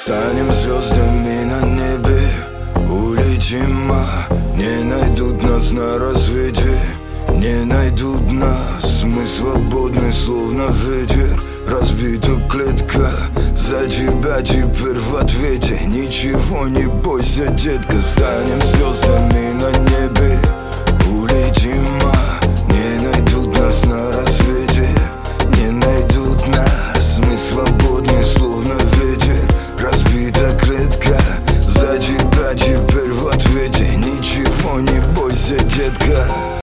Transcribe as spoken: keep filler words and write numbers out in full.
Станем звездами на небе, улетим, а не найдут нас на рассвете. Не найдут нас, мы свободны, словно ветер. Разбита клетка, за тебя теперь в ответе. Ничего не бойся, детка, станем звездами на небе,